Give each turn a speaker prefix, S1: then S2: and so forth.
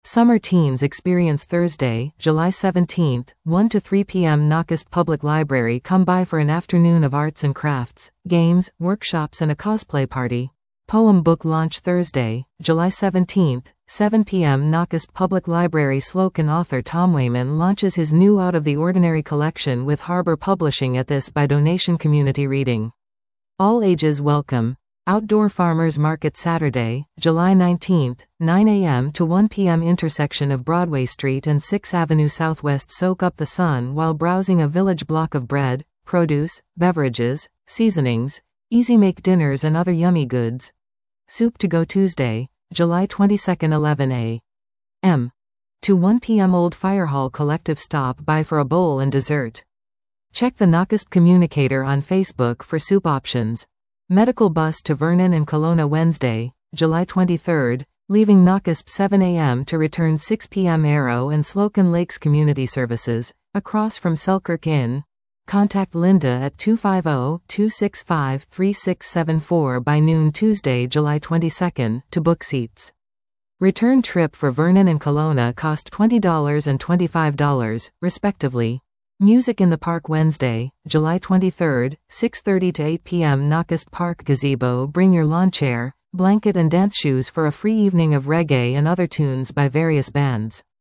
S1: Summer teens experience Thursday, July 17th, 1 to 3 p.m. Nacoste Public Library. Come by for an afternoon of arts and crafts, games, workshops and a cosplay party. Poem book launch Thursday, July 17th, 7 p.m. Nacoste Public Library. Slocan author Tom Wayman launches his new Out of the Ordinary collection with Harbor Publishing at this by donation community reading. All ages welcome. Outdoor Farmers Market Saturday, July 19th, 9 a.m. to 1 p.m. Intersection of Broadway Street and 6th Avenue Southwest. Soak up the sun while browsing a village block of bread, produce, beverages, seasonings, easy-make dinners and other yummy goods. Soup to go Tuesday, July 22nd 11 a.m. to 1 p.m. Old Fire Hall Collective stop by for a bowl and dessert. Check the Nacoste Communicator on Facebook for soup options. Medical bus to Vernon and Kelowna Wednesday, July 23rd, leaving Nacoste 7 a.m. to return 6 p.m. Arrow and Slocan Lakes Community Services, across from Selkirk Inn. Contact Linda at 250-265-3674 by noon Tuesday, July 22nd, to book seats. Return trip for Vernon and Kelowna cost $20 and $25, respectively. Music in the Park Wednesday, July 23rd, 6:30 to 8 p.m. Nacoste Park Gazebo. Bring your lawn chair, blanket and dance shoes for a free evening of reggae and other tunes by various bands.